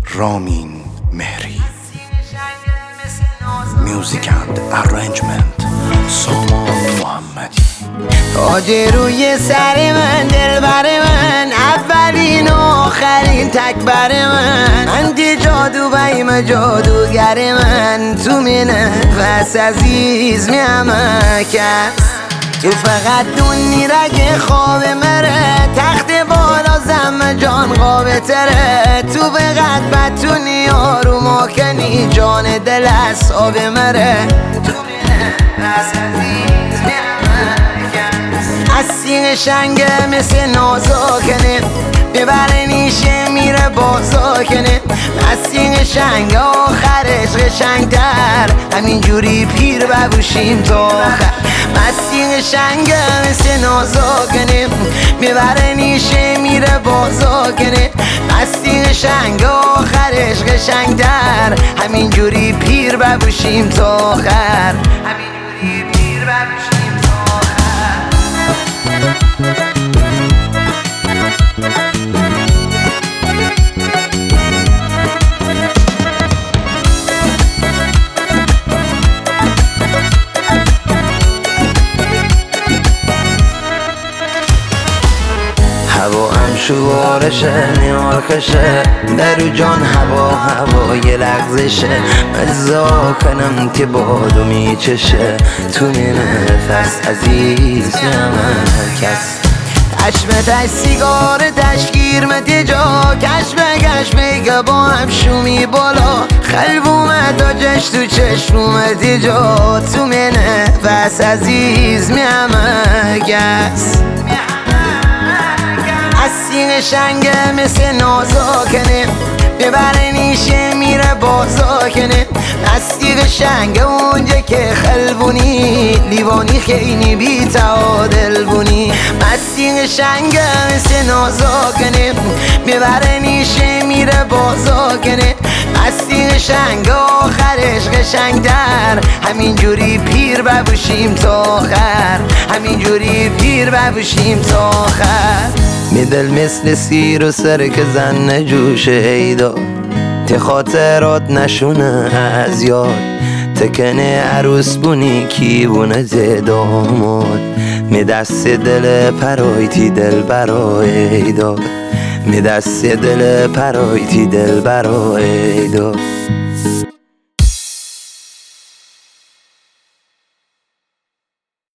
رامین مهری. میوزیک اند ارنجمنت سامان محمدی. تاج روی سر من، دلبر من، اولین و آخرین تکبر من، انتی جادو بیم جادوگر من، تو می نفس عزیز می کس تو فقط دونی رگ خواب مره، تخت بالا زم جان قابه تره، تو فقط بتونی آروم آکنی جان دل از آب مره، تو می نفس عزیز می هستی قشنگه مثل نازاکنه، ببره نیشه میره بازاکنه، هستی قشنگه آخرش قشنگتر، همینجوری پیر ببوشیم تا آخر. هستی قشنگه مثل نازاکنه، ببره نیشه میره بازاکنه، هستی قشنگه آخرش قشنگتر، همینجوری پیر ببوشیم تا آخر، همینجوری پیر ببوشیم تا آخر. هوا هم شوارشه نیارکشه، درو جان هوا یه لغزشه، مزا کنم که بادو میچشه، تو می نفس عزیز من کس چشم سیگار تشگیر متی جا، کشمه که با هم شومی بالا، قلب اومد و جش تو چشم اومدی جا، تو می نفس عزیز می کس هستی قشنگه مثل نازاکنه، ببره نیشه میره بازاکنه، هستی قشنگه اونجا که خلبونی لیوانی خیلی بی تعادل بونی، هستی قشنگه مثل نازاکنه، ببره نیشه میره بازاکنه، هستی قشنگه آخرش قشنگتر، همینجوری پیر ببوشیم تا آخر، همینجوری پیر ببوشیم تا آخر. می دل مثل سیر و سر که زن نجوشه ایدا، تی خاطرات نشونه از یاد، تکنه عروس بونی کی بونه داماد، می دست دل پرایتی دل برای داد، می دست دل پرایتی دل برای داد.